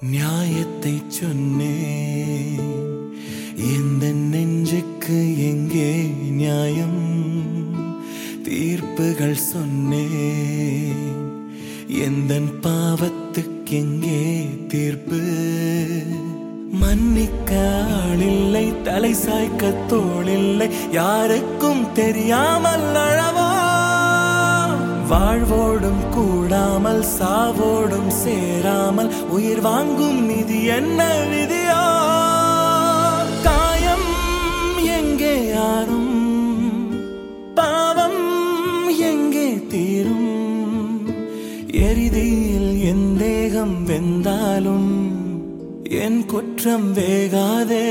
நியாயத்தை சொன்னேன், எந்த நெஞ்சுக்கு எங்கே நியாயம்? தீர்ப்புகள் சொன்னேன், எந்த பாவத்துக்கு எங்கே தீர்ப்பு? மன்னிக்க ஆளில்லை, தலை சாய்க்க தோளில்லை, யாருக்கும் தெரியாமல் அழவா? வாழ்வோடும் கூடாமல் சாவோடும் சேராமல் உயிர் வாங்கும் நிதி என்ன விதியா? காயம் எங்கே யாரும், பாவம் எங்கே தீரும்? எரிதியில் என் தேகம் வெந்தாலும் என் குற்றம் வேகாதே.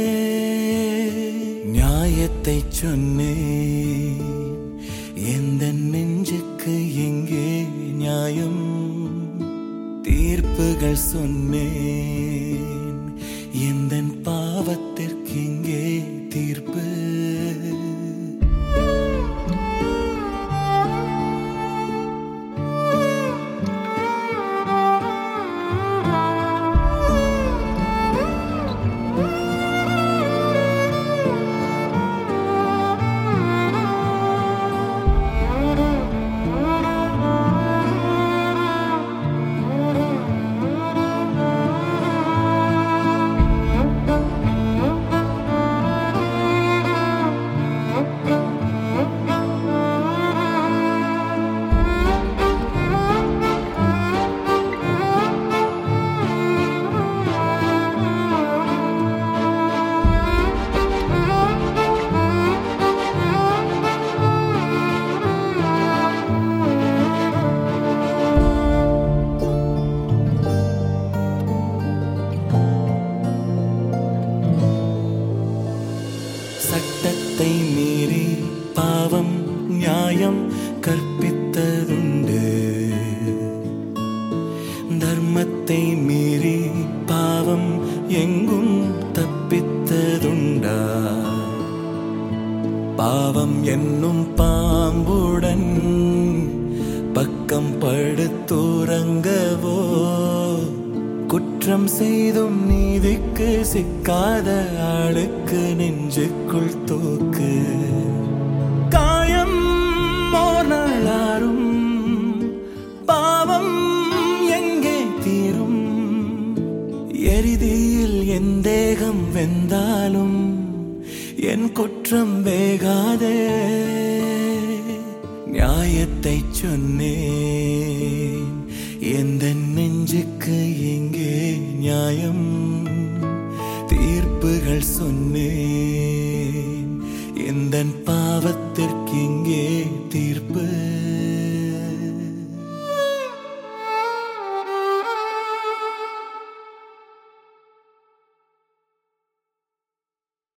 நியாயத்தை சொன்னேன், எந்த நெஞ்சுக்கு எங்கே நியாயம்? தீர்ப்புகள் சொன்னேன், எந்த பாவத்திற்கு எங்கே தீர்ப்பு? சட்டத்தை மீறி பாவம் நியாயம் கற்பித்ததுண்டு, தர்மத்தை மீறி பாவம் எங்கும் தப்பித்ததுண்டா? பாவம் என்னும் பாம்புடன் பக்கம் படுத்துறங்கவோ? குற்றம் செய்தும் நீதிக்கு சிக்காத ஆளுக்கு நெஞ்சுக்குள் தூக்கு. காயம் நாளாரும், பாவம் எங்கே தீரும்? எரிதியில் என் தேகம் வெந்தாலும் என் குற்றம் வேகாதே. நியாயத்தை சொன்னேன், எந்த நெஞ்சுக்கு எங்கே நியாயம்? தீர்ப்புகள் சொன்னேன், எந்த பாவத்திற்கு எங்கே தீர்ப்பு?